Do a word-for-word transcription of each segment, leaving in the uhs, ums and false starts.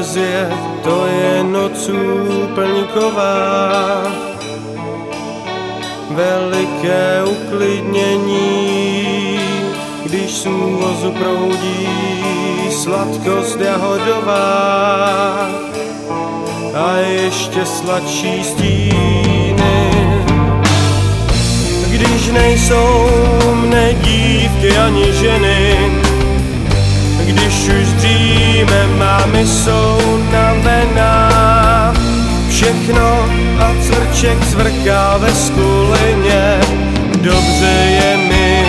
poezie, to je noc úplňková. Veliké uklidnění, když z úvozu proudí sladkost jahodová a ještě sladší stíny. Když nejsou mne dívky ani ženy, když už dříme mámy jsou navená, všechno a cvrček cvrká ve skulině, dobře je mi.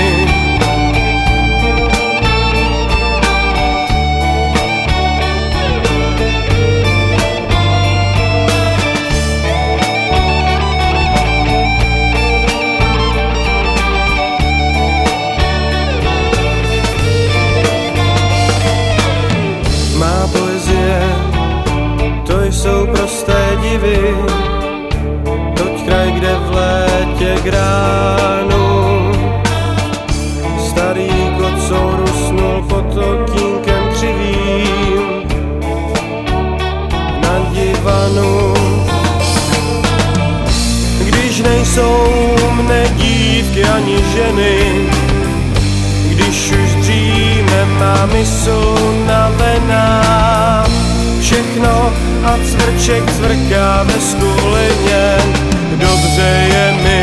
Má poezie, to jsou prosté divy, toť kraj, kde v létě k ránu starý kocour usnul pod okýnkem křivým na divanu. Když nejsou mne dívky ani ženy, když už dříme mámy jsou navená, všechno a cvrček cvrká ve skulině, dobře je mi.